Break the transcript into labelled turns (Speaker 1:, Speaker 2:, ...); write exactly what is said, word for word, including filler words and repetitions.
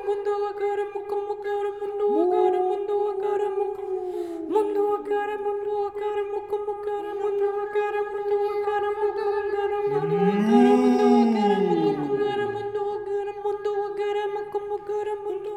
Speaker 1: mundo agora, mundo agora, mundo agora, mundo agora, mundo mundo agora, mundo agora, mundo agora, mundo agora, mundo agora, mundo agora, mundo agora, mundo agora, mundo agora, mundo agora, mundo agora, mundo agora, mundo agora, mundo